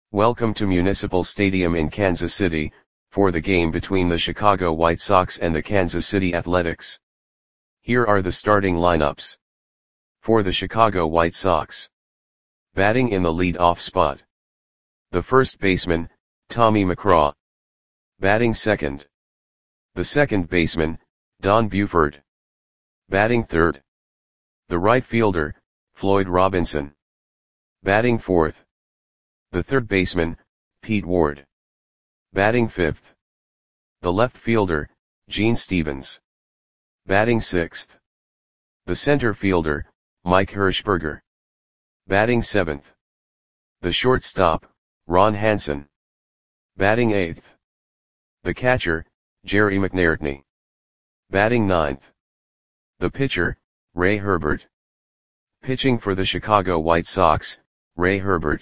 Welcome to Municipal Stadium in Kansas City, for the game between the Chicago White Sox and the Kansas City Athletics. Here are the starting lineups. For the Chicago White Sox. Batting in the lead-off spot. The first baseman, Tommy McGraw. Batting second. The second baseman, Don Buford. Batting third. The right fielder, Floyd Robinson. Batting fourth. The third baseman, Pete Ward. Batting fifth. The left fielder, Gene Stephens. Batting sixth. The center fielder, Mike Hershberger. Batting seventh. The shortstop, Ron Hansen. Batting eighth. The catcher, Jerry McNairtney. Batting ninth. The pitcher, Ray Herbert. Pitching for the Chicago White Sox, Ray Herbert.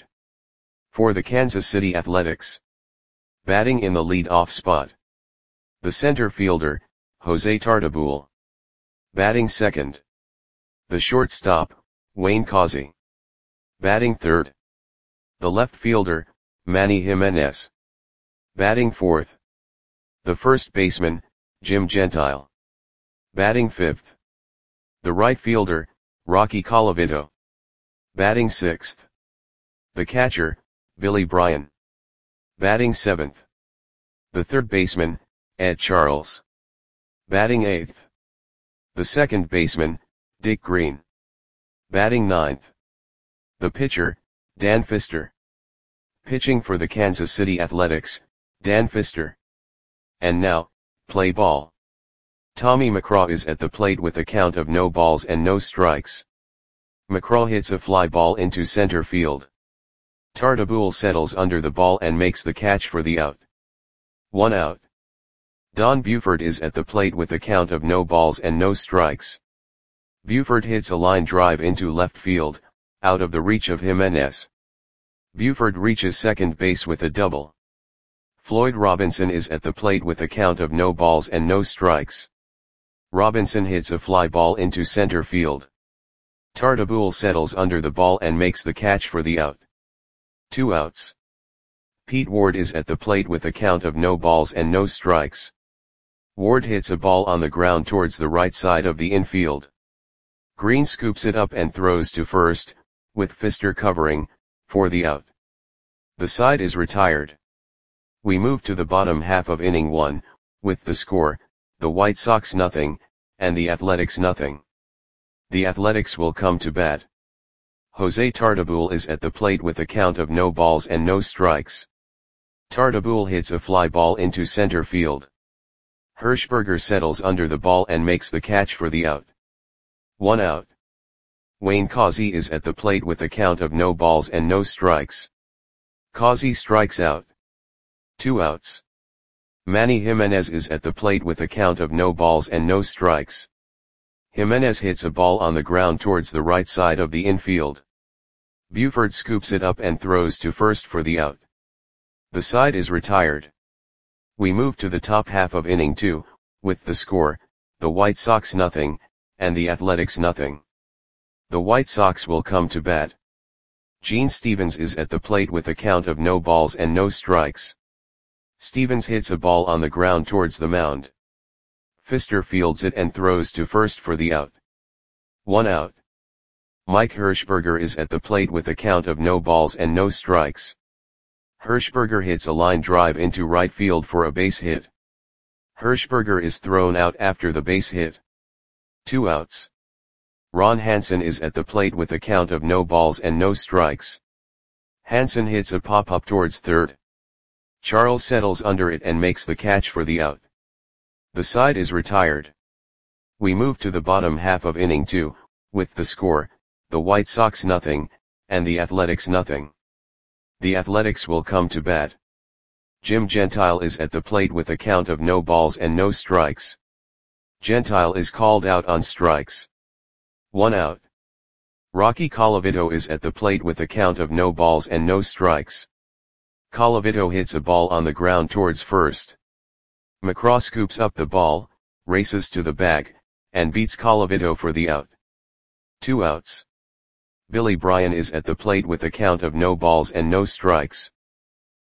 For the Kansas City Athletics. Batting in the lead-off spot. The center fielder, Jose Tartabull. Batting second. The shortstop, Wayne Causey. Batting third. The left fielder, Manny Jimenez. Batting fourth. The first baseman, Jim Gentile. Batting fifth. The right fielder, Rocky Colavito. Batting sixth. The catcher, Billy Bryan. Batting seventh. The third baseman, Ed Charles. Batting eighth. The second baseman, Dick Green. Batting ninth. The pitcher, Dan Fister. Pitching for the Kansas City Athletics, Dan Fister. And now, play ball. Tommy McGraw is at the plate with a count of no balls and no strikes. McGraw hits a fly ball into center field. Tartabull settles under the ball and makes the catch for the out. 1 out. Don Buford is at the plate with a count of no balls and no strikes. Buford hits a line drive into left field, out of the reach of Jimenez. Buford reaches second base with a double. Floyd Robinson is at the plate with a count of no balls and no strikes. Robinson hits a fly ball into center field. Tartabull settles under the ball and makes the catch for the out. 2 outs. Pete Ward is at the plate with a count of no balls and no strikes. Ward hits a ball on the ground towards the right side of the infield. Green scoops it up and throws to first, with Fister covering, for the out. The side is retired. We move to the bottom half of inning 1, with the score, the White Sox 0, and the Athletics 0. The Athletics will come to bat. Jose Tartabull is at the plate with a count of no balls and no strikes. Tartabull hits a fly ball into center field. Hershberger settles under the ball and makes the catch for the out. 1 out. Wayne Causey is at the plate with a count of no balls and no strikes. Causey strikes out. 2 outs. Manny Jimenez is at the plate with a count of no balls and no strikes. Jimenez hits a ball on the ground towards the right side of the infield. Buford scoops it up and throws to first for the out. The side is retired. We move to the top half of inning 2, with the score, the White Sox 0, and the Athletics 0. The White Sox will come to bat. Gene Stephens is at the plate with a count of no balls and no strikes. Stephens hits a ball on the ground towards the mound. Fister fields it and throws to first for the out. 1 out. Mike Hershberger is at the plate with a count of no balls and no strikes. Hershberger hits a line drive into right field for a base hit. Hershberger is thrown out after the base hit. 2 outs. Ron Hansen is at the plate with a count of no balls and no strikes. Hansen hits a pop-up towards third. Charles settles under it and makes the catch for the out. The side is retired. We move to the bottom half of inning 2, with the score, the White Sox 0, and the Athletics 0. The Athletics will come to bat. Jim Gentile is at the plate with a count of no balls and no strikes. Gentile is called out on strikes. 1 out. Rocky Colavito is at the plate with a count of no balls and no strikes. Colavito hits a ball on the ground towards first. McGraw scoops up the ball, races to the bag, and beats Colavito for the out. 2 outs. Billy Bryan is at the plate with a count of no balls and no strikes.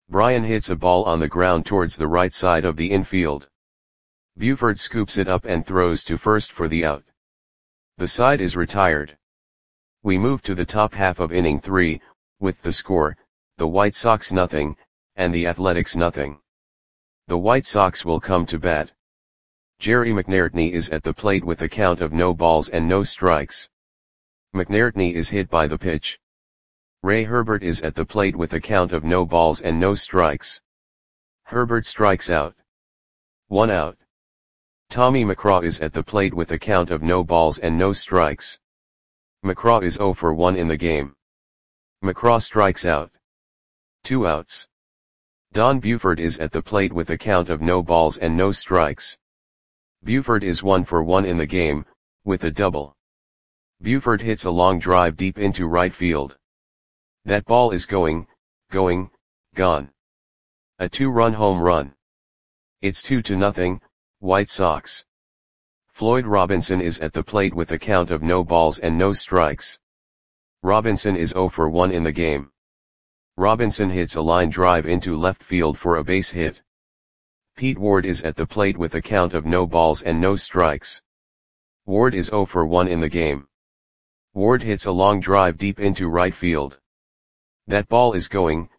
Brian hits a ball on the ground towards the right side of the infield. Buford scoops it up and throws to first for the out. The side is retired. We move to the top half of inning 3, with the score, the White Sox nothing, and the Athletics nothing. The White Sox will come to bat. Jerry McNairtney is at the plate with a count of no balls and no strikes. McNairtney is hit by the pitch. Ray Herbert is at the plate with a count of no balls and no strikes. Herbert strikes out. 1 out. Tommy McCraw is at the plate with a count of no balls and no strikes. McCraw is 0 for 1 in the game. McCraw strikes out. 2 outs. Don Buford is at the plate with a count of no balls and no strikes. Buford is 1 for 1 in the game, with a double. Buford hits a long drive deep into right field. That ball is going, gone. A 2-run home run. It's 2-0, White Sox. Floyd Robinson is at the plate with a count of no balls and no strikes. Robinson is 0 for 1 in the game. Robinson hits a line drive into left field for a base hit. Pete Ward is at the plate with a count of no balls and no strikes. Ward is 0 for 1 in the game. Ward hits a long drive deep into right field. That ball is going,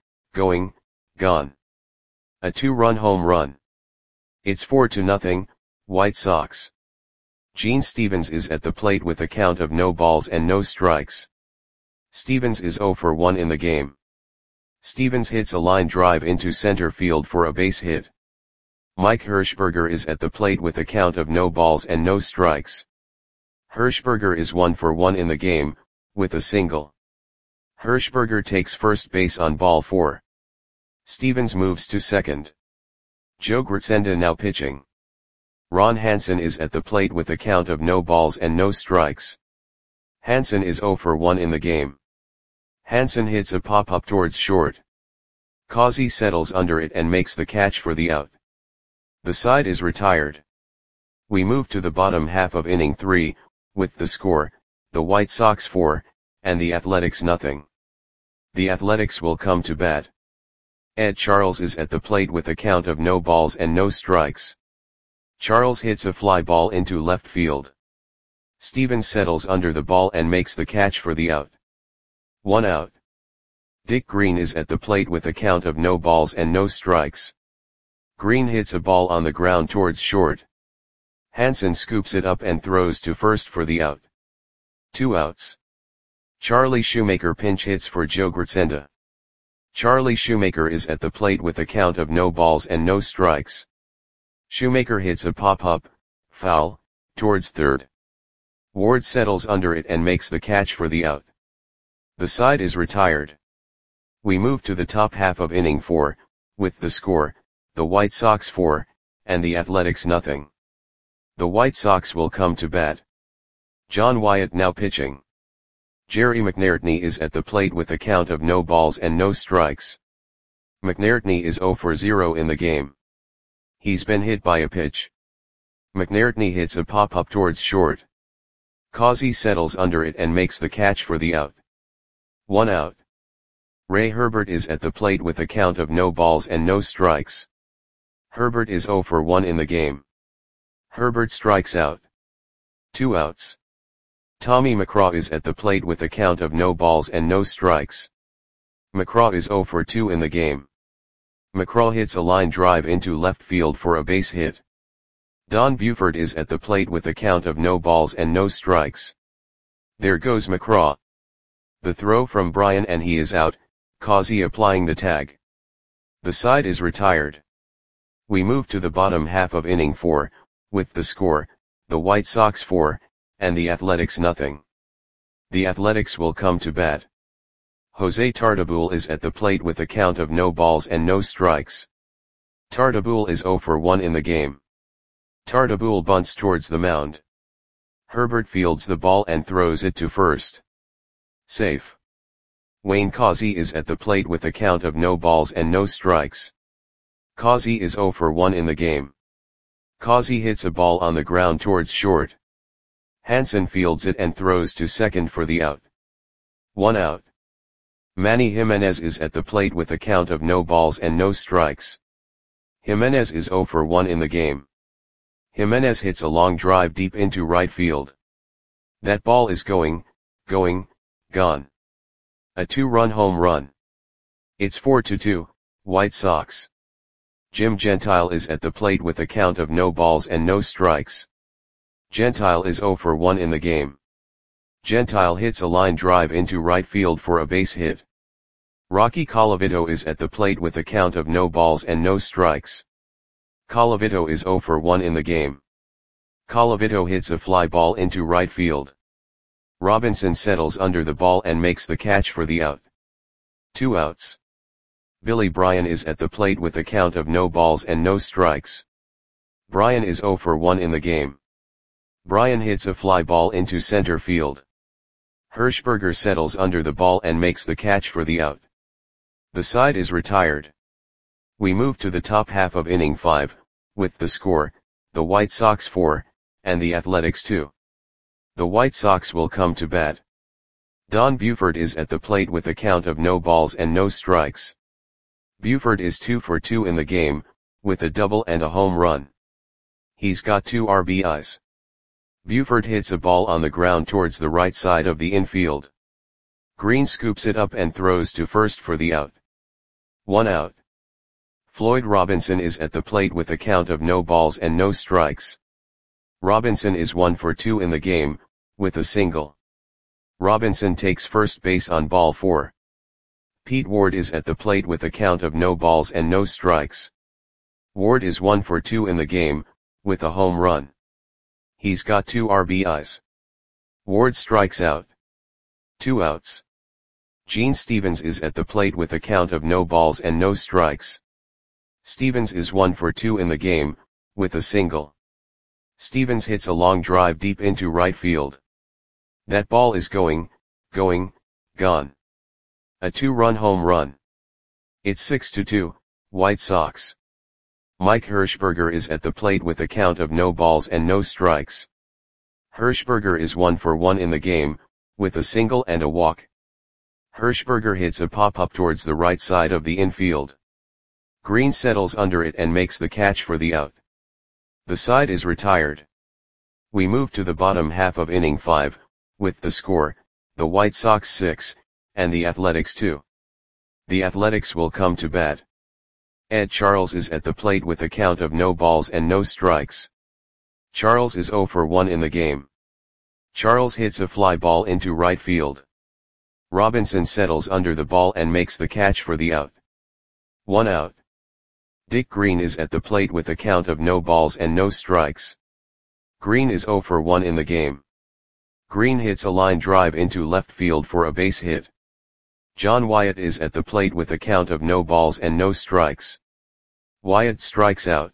gone. A 2-run home run. It's 4-0, White Sox. Gene Stevens is at the plate with a count of no balls and no strikes. Stevens is 0 for 1 in the game. Stevens hits a line drive into center field for a base hit. Mike Hirschberger is at the plate with a count of no balls and no strikes. Hirschberger is 1 for 1 in the game, with a single. Hirschberger takes first base on ball 4. Stevens moves to second. Joe Gritsenda now pitching. Ron Hansen is at the plate with a count of no balls and no strikes. Hansen is 0 for 1 in the game. Hansen hits a pop-up towards short. Causey settles under it and makes the catch for the out. The side is retired. We move to the bottom half of inning 3, with the score, the White Sox 4, and the Athletics nothing. The Athletics will come to bat. Ed Charles is at the plate with a count of no balls and no strikes. Charles hits a fly ball into left field. Stevens settles under the ball and makes the catch for the out. 1 out. Dick Green is at the plate with a count of no balls and no strikes. Green hits a ball on the ground towards short. Hansen scoops it up and throws to first for the out. 2 outs. Charlie Shoemaker pinch hits for Joe Gritsenda. Charlie Shoemaker is at the plate with a count of no balls and no strikes. Shoemaker hits a pop-up, foul, towards third. Ward settles under it and makes the catch for the out. The side is retired. We move to the top half of inning 4, with the score, the White Sox 4, and the Athletics nothing. The White Sox will come to bat. John Wyatt now pitching. Jerry McNairtney is at the plate with a count of no balls and no strikes. McNairtney is 0 for 0 in the game. He's been hit by a pitch. McNairtney hits a pop-up towards short. Causey settles under it and makes the catch for the out. 1 out. Ray Herbert is at the plate with a count of no balls and no strikes. Herbert is 0 for 1 in the game. Herbert strikes out. 2 outs. Tommy McCraw is at the plate with a count of no balls and no strikes. McCraw is 0 for 2 in the game. McCraw hits a line drive into left field for a base hit. Don Buford is at the plate with a count of no balls and no strikes. There goes McCraw. The throw from Brian and he is out, Causey applying the tag. The side is retired. We move to the bottom half of inning 4, with the score, the White Sox 4, and the Athletics nothing. The Athletics will come to bat. Jose Tartabull is at the plate with a count of no balls and no strikes. Tartabull is 0 for 1 in the game. Tartabull bunts towards the mound. Herbert fields the ball and throws it to first. Safe. Wayne Causey is at the plate with a count of no balls and no strikes. Causey is 0 for 1 in the game. Causey hits a ball on the ground towards short. Hansen fields it and throws to second for the out. 1 out. Manny Jimenez is at the plate with a count of no balls and no strikes. Jimenez is 0 for 1 in the game. Jimenez hits a long drive deep into right field. That ball is going, gone. A 2-run home run. It's 4-2, White Sox. Jim Gentile is at the plate with a count of no balls and no strikes. Gentile is 0 for 1 in the game. Gentile hits a line drive into right field for a base hit. Rocky Colavito is at the plate with a count of no balls and no strikes. Colavito is 0 for 1 in the game. Colavito hits a fly ball into right field. Robinson settles under the ball and makes the catch for the out. 2 outs. Billy Bryan is at the plate with a count of no balls and no strikes. Bryan is 0 for 1 in the game. Bryan hits a fly ball into center field. Hirschberger settles under the ball and makes the catch for the out. The side is retired. We move to the top half of inning 5, with the score, the White Sox 4, and the Athletics 2. The White Sox will come to bat. Don Buford is at the plate with a count of no balls and no strikes. Buford is 2 for 2 in the game, with a double and a home run. He's got 2 RBIs. Buford hits a ball on the ground towards the right side of the infield. Green scoops it up and throws to first for the out. 1 out. Floyd Robinson is at the plate with a count of no balls and no strikes. Robinson is 1 for 2 in the game, with a single. Robinson takes first base on ball 4. Pete Ward is at the plate with a count of no balls and no strikes. Ward is 1 for 2 in the game, with a home run. He's got 2 RBIs. Ward strikes out. 2 outs. Gene Stevens is at the plate with a count of no balls and no strikes. Stevens is 1 for 2 in the game, with a single. Stevens hits a long drive deep into right field. That ball is going, gone. A 2-run home run. It's 6-2, White Sox. Mike Hirschberger is at the plate with a count of no balls and no strikes. Hirschberger is 1 for 1 in the game, with a single and a walk. Hirschberger hits a pop-up towards the right side of the infield. Green settles under it and makes the catch for the out. The side is retired. We move to the bottom half of inning 5, with the score, the White Sox 6, and the Athletics 2. The Athletics will come to bat. Ed Charles is at the plate with a count of no balls and no strikes. Charles is 0 for 1 in the game. Charles hits a fly ball into right field. Robinson settles under the ball and makes the catch for the out. 1 out. Dick Green is at the plate with a count of no balls and no strikes. Green is 0 for 1 in the game. Green hits a line drive into left field for a base hit. John Wyatt is at the plate with a count of no balls and no strikes. Wyatt strikes out.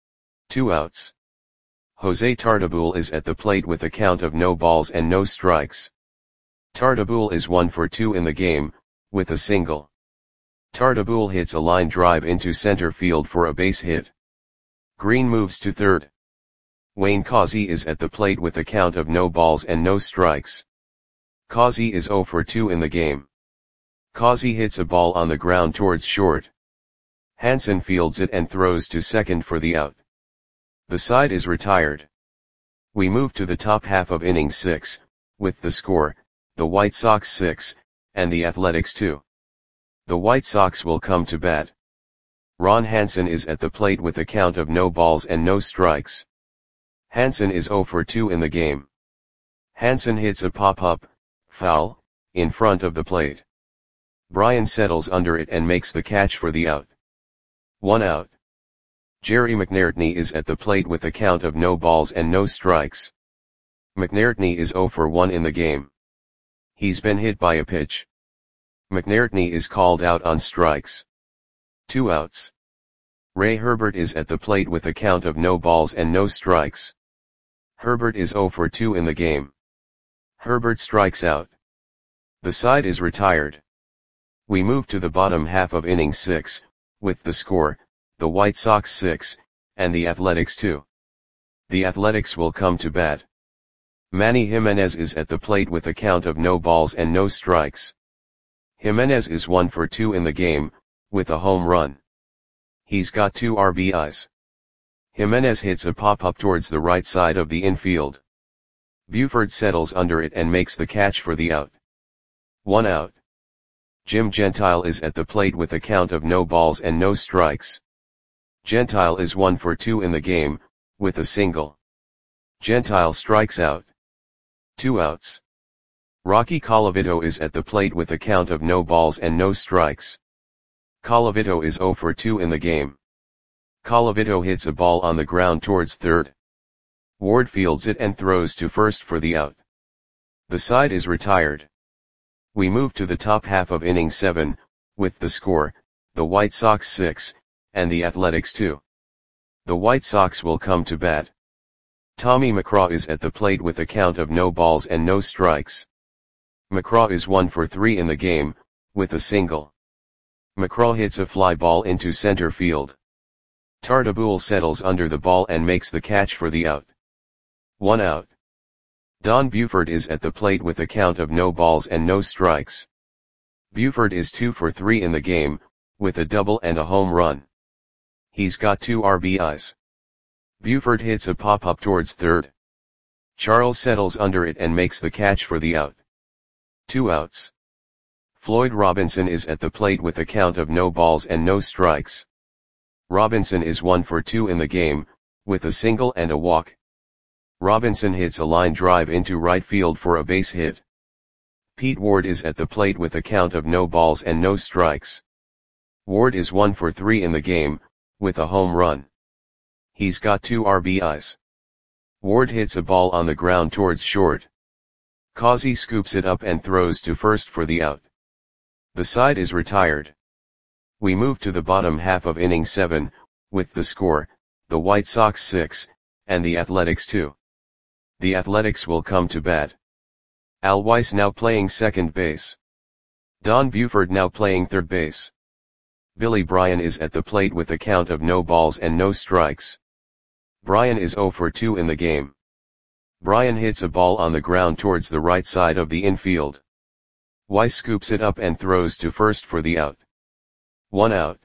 2 outs. Jose Tartabull is at the plate with a count of no balls and no strikes. Tartabull is 1 for 2 in the game, with a single. Tartabull hits a line drive into center field for a base hit. Green moves to third. Wayne Causey is at the plate with a count of no balls and no strikes. Causey is 0 for 2 in the game. Causey hits a ball on the ground towards short. Hansen fields it and throws to second for the out. The side is retired. We move to the top half of inning 6, with the score, the White Sox 6, and the Athletics 2. The White Sox will come to bat. Ron Hansen is at the plate with a count of no balls and no strikes. Hansen is 0 for 2 in the game. Hansen hits a pop-up, foul, in front of the plate. Bryan settles under it and makes the catch for the out. 1 out. Jerry McNairtney is at the plate with a count of no balls and no strikes. McNairtney is 0 for 1 in the game. He's been hit by a pitch. McNairtney is called out on strikes. 2 outs. Ray Herbert is at the plate with a count of no balls and no strikes. Herbert is 0 for 2 in the game. Herbert strikes out. The side is retired. We move to the bottom half of inning 6, with the score, the White Sox 6, and the Athletics 2. The Athletics will come to bat. Manny Jimenez is at the plate with a count of no balls and no strikes. Jimenez is 1 for 2 in the game, with a home run. He's got 2 RBIs. Jimenez hits a pop-up towards the right side of the infield. Buford settles under it and makes the catch for the out. 1 out. Jim Gentile is at the plate with a count of no balls and no strikes. Gentile is 1 for 2 in the game, with a single. Gentile strikes out. 2 outs. Rocky Colavito is at the plate with a count of no balls and no strikes. Colavito is 0 for 2 in the game. Colavito hits a ball on the ground towards third. Ward fields it and throws to first for the out. The side is retired. We move to the top half of inning 7, with the score, the White Sox 6, and the Athletics 2. The White Sox will come to bat. Tommy McCraw is at the plate with a count of no balls and no strikes. McCraw is 1 for 3 in the game, with a single. McCraw hits a fly ball into center field. Tartabull settles under the ball and makes the catch for the out. 1 out. Don Buford is at the plate with a count of no balls and no strikes. Buford is 2 for 3 in the game, with a double and a home run. He's got 2 RBIs. Buford hits a pop-up towards third. Charles settles under it and makes the catch for the out. 2 outs. Floyd Robinson is at the plate with a count of no balls and no strikes. Robinson is 1 for 2 in the game, with a single and a walk. Robinson hits a line drive into right field for a base hit. Pete Ward is at the plate with a count of no balls and no strikes. Ward is 1 for 3 in the game, with a home run. He's got 2 RBIs. Ward hits a ball on the ground towards short. Causey scoops it up and throws to first for the out. The side is retired. We move to the bottom half of inning 7, with the score, the White Sox 6, and the Athletics 2. The Athletics will come to bat. Al Weiss now playing second base. Don Buford now playing third base. Billy Bryan is at the plate with a count of no balls and no strikes. Bryan is 0 for 2 in the game. Bryan hits a ball on the ground towards the right side of the infield. Weiss scoops it up and throws to first for the out. 1 out.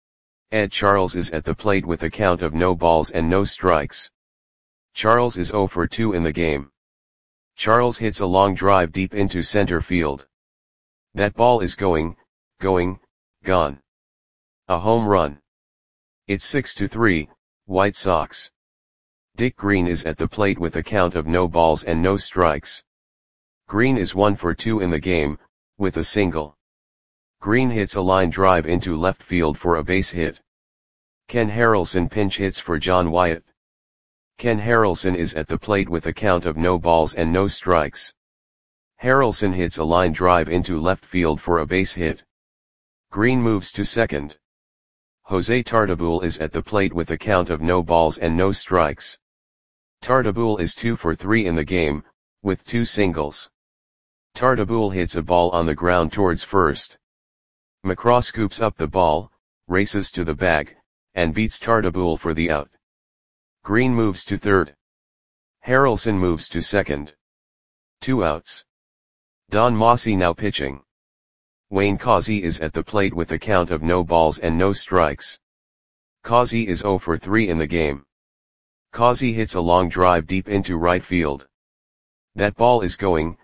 Ed Charles is at the plate with a count of no balls and no strikes. Charles is 0 for 2 in the game. Charles hits a long drive deep into center field. That ball is going, gone. A home run. It's 6-3, White Sox. Dick Green is at the plate with a count of no balls and no strikes. Green is 1 for 2 in the game, with a single. Green hits a line drive into left field for a base hit. Ken Harrelson pinch hits for John Wyatt. Ken Harrelson is at the plate with a count of no balls and no strikes. Harrelson hits a line drive into left field for a base hit. Green moves to second. Jose Tartabull is at the plate with a count of no balls and no strikes. Tartabull is 2 for 3 in the game, with 2 singles. Tartabull hits a ball on the ground towards first. McCraw scoops up the ball, races to the bag, and beats Tartabull for the out. Green moves to third. Harrelson moves to second. 2 outs. Don Mossy now pitching. Wayne Causey is at the plate with a count of no balls and no strikes. Causey is 0 for 3 in the game. Causey hits a long drive deep into right field. That ball is going,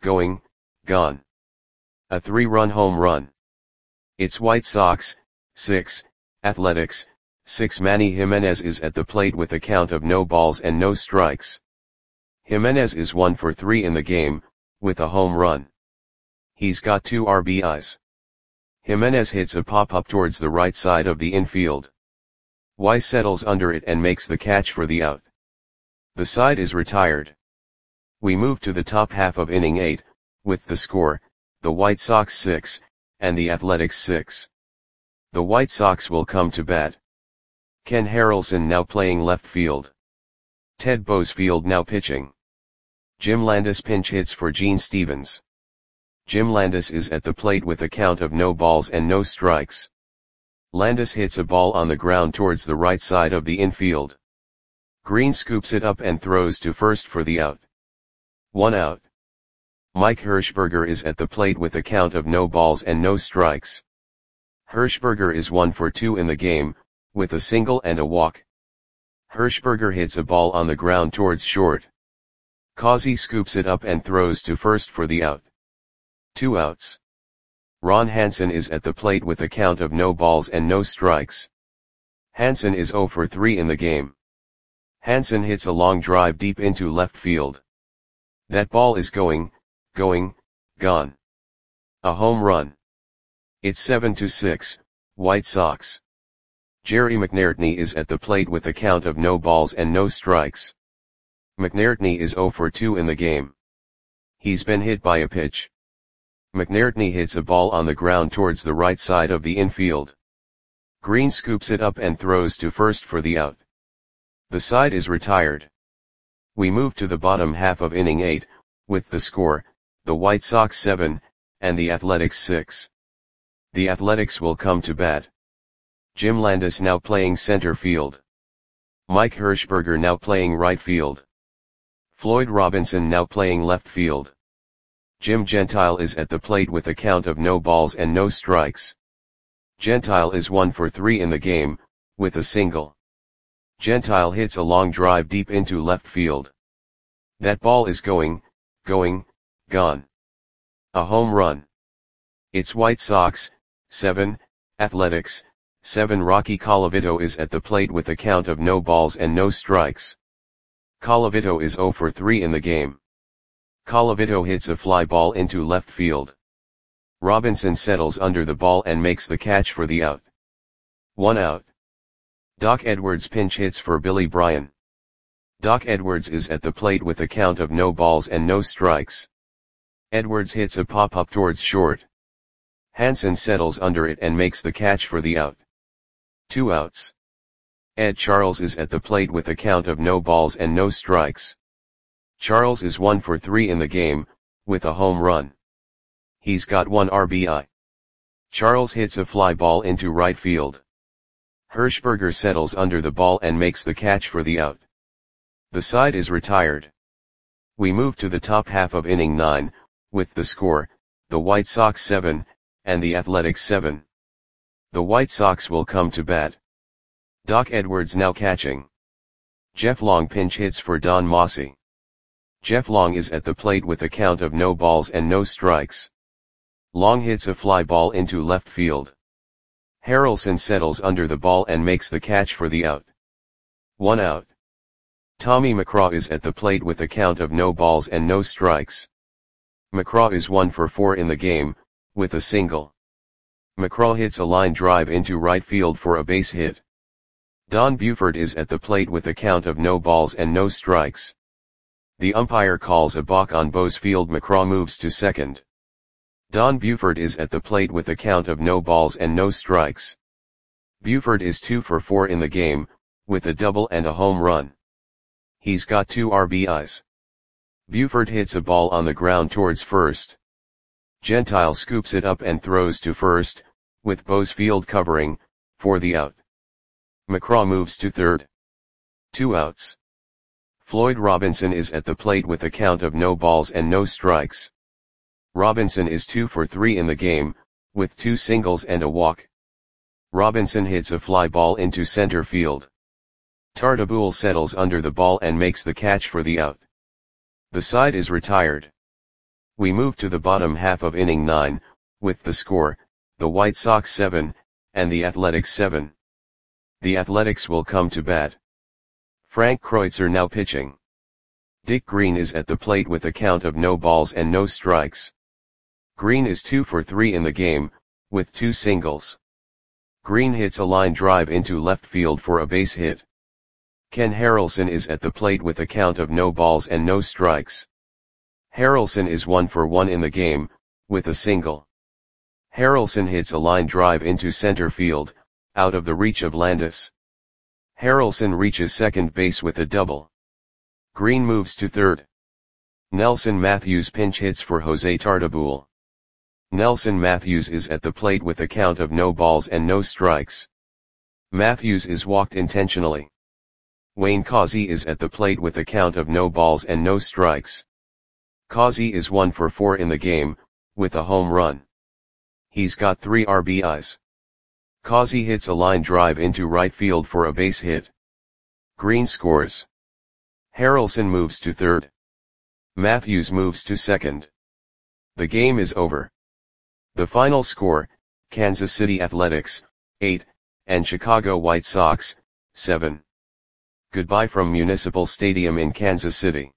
gone. A 3-run home run. It's White Sox, 6, Athletics, 6. Manny Jimenez is at the plate with a count of no balls and no strikes. Jimenez is 1 for 3 in the game, with a home run. He's got 2 RBIs. Jimenez hits a pop-up towards the right side of the infield. Weiss settles under it and makes the catch for the out. The side is retired. We move to the top half of inning 8, with the score, the White Sox 6, and the Athletics 6. The White Sox will come to bat. Ken Harrelson now playing left field. Ted Boesfield now pitching. Jim Landis pinch hits for Gene Stevens. Jim Landis is at the plate with a count of no balls and no strikes. Landis hits a ball on the ground towards the right side of the infield. Green scoops it up and throws to first for the out. 1 out. Mike Hirschberger is at the plate with a count of no balls and no strikes. Hirschberger is 1 for 2 in the game, with a single and a walk. Hirschberger hits a ball on the ground towards short. Causey scoops it up and throws to first for the out. 2 outs. Ron Hansen is at the plate with a count of no balls and no strikes. Hansen is 0 for 3 in the game. Hansen hits a long drive deep into left field. That ball is going, gone. A home run. It's 7-6, White Sox. Jerry McNairtney is at the plate with a count of no balls and no strikes. McNairtney is 0 for 2 in the game. He's been hit by a pitch. McNairtney hits a ball on the ground towards the right side of the infield. Green scoops it up and throws to first for the out. The side is retired. We move to the bottom half of inning 8, with the score, the White Sox 7, and the Athletics 6. The Athletics will come to bat. Jim Landis now playing center field. Mike Hirschberger now playing right field. Floyd Robinson now playing left field. Jim Gentile is at the plate with a count of no balls and no strikes. Gentile is 1 for 3 in the game, with a single. Gentile hits a long drive deep into left field. That ball is going, gone. A home run. It's White Sox, 7, Athletics, 7. Rocky Colavito is at the plate with a count of no balls and no strikes. Colavito is 0 for 3 in the game. Colavito hits a fly ball into left field. Robinson settles under the ball and makes the catch for the out. 1 out. Doc Edwards pinch hits for Billy Bryan. Doc Edwards is at the plate with a count of no balls and no strikes. Edwards hits a pop-up towards short. Hansen settles under it and makes the catch for the out. 2 outs. Ed Charles is at the plate with a count of no balls and no strikes. Charles is 1 for 3 in the game, with a home run. He's got 1 RBI. Charles hits a fly ball into right field. Hirschberger settles under the ball and makes the catch for the out. The side is retired. We move to the top half of inning 9, with the score, the White Sox 7, and the Athletics 7. The White Sox will come to bat. Doc Edwards now catching. Jeff Long pinch hits for Don Mossy. Jeff Long is at the plate with a count of no balls and no strikes. Long hits a fly ball into left field. Harrelson settles under the ball and makes the catch for the out. 1 out. Tommy McCraw is at the plate with a count of no balls and no strikes. McCraw is 1 for 4 in the game, with a single. McCraw hits a line drive into right field for a base hit. Don Buford is at the plate with a count of no balls and no strikes. The umpire calls a balk on Bose Field. McCraw moves to second. Don Buford is at the plate with a count of no balls and no strikes. Buford is 2 for 4 in the game, with a double and a home run. He's got 2 RBIs. Buford hits a ball on the ground towards first. Gentile scoops it up and throws to first, with Bose Field covering, for the out. McCraw moves to third. 2 outs. Floyd Robinson is at the plate with a count of no balls and no strikes. Robinson is 2 for 3 in the game, with 2 singles and a walk. Robinson hits a fly ball into center field. Tartabull settles under the ball and makes the catch for the out. The side is retired. We move to the bottom half of inning 9, with the score, the White Sox 7, and the Athletics 7. The Athletics will come to bat. Frank Kreutzer now pitching. Dick Green is at the plate with a count of no balls and no strikes. Green is 2 for 3 in the game, with 2 singles. Green hits a line drive into left field for a base hit. Ken Harrelson is at the plate with a count of no balls and no strikes. Harrelson is 1 for 1 in the game, with a single. Harrelson hits a line drive into center field, out of the reach of Landis. Harrelson reaches second base with a double. Green moves to third. Nelson Matthews pinch hits for Jose Tartabull. Nelson Matthews is at the plate with a count of no balls and no strikes. Matthews is walked intentionally. Wayne Causey is at the plate with a count of no balls and no strikes. Causey is 1 for 4 in the game, with a home run. He's got 3 RBIs. Causey hits a line drive into right field for a base hit. Green scores. Harrelson moves to third. Matthews moves to second. The game is over. The final score, Kansas City Athletics, 8, and Chicago White Sox, 7. Goodbye from Municipal Stadium in Kansas City.